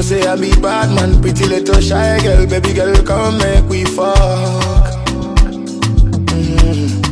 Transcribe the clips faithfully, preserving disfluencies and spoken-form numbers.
say I be bad man, pretty little shy girl, baby girl, come make we fuck. Mm-hmm.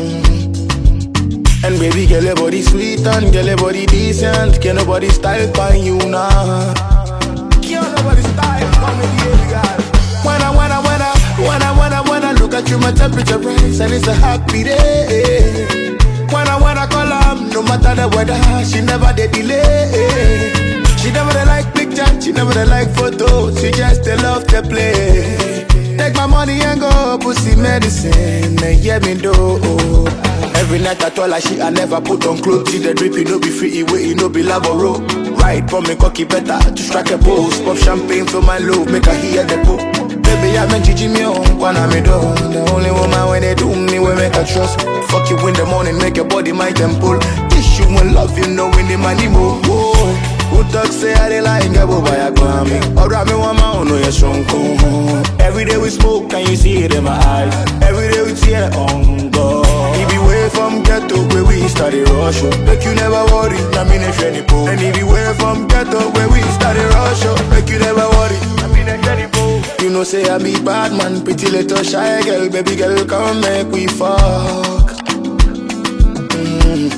And baby girl, your body sweet and girl, your body decent. Can't nobody style find you now. Can't nobody style find me, baby girl. When I, when I, when I, when I, when I, when I look at you, my temperature rise and it's a happy day. When I, when I call her, no matter the weather, she never did delay. She never dey like picture, she never dey like photo. She just dey love to play. Take my money and go pussy medicine, and yeah me do. Every night I told her she I never put on clothes. See the drip, it no be free, it wait, it no be laboro. Right for me cocky better to strike a pose. Pop champagne for my love, make her hear the po. Baby I been Gigi me on, one me done. The only woman when they do me, we make her trust. Fuck you in the morning, make your body my temple. Tissue and love, you know when the money move. Who talk say I dey like a boy I go me. Or me one man no you strong. Every day we smoke and you see it in my eyes. Every day we tear on God. If you way from ghetto where we started rush, make you never worry. I mean if any po. And if you way from ghetto where we started rush, make you never worry. I mean if any po. You know say I be bad man, pretty little shy girl, baby girl come make we fuck. Mm.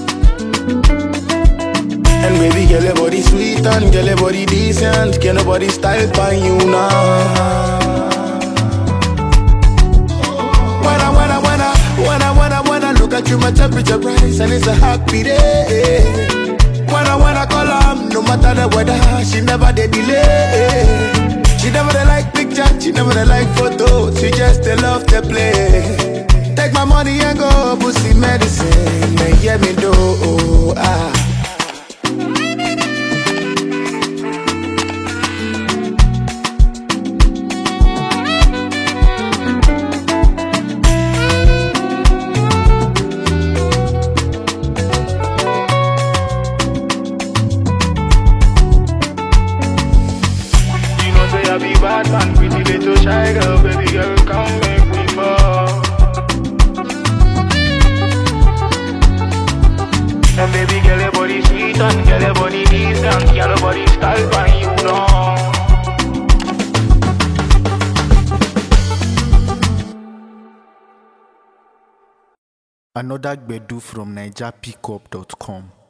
And baby girl, your body sweet and girl, your body decent. Can't nobody style find you now. When I, when I, when I, when I, when I, when I look at you, my temperature rise and it's a happy day. When I, when I call her, no matter the weather, she never did delay. She never dey like picture, she never dey like photo. She just dey love to play. Take my money and go pussy medicine, and yeah me do. Ah. I be bad man, pretty little shy girl, baby girl, come make me fall. And baby girl, your body sweet and girl, your body decent. Girl, your body style fine, you know. Another Gbedu from Niger Pickup dot com.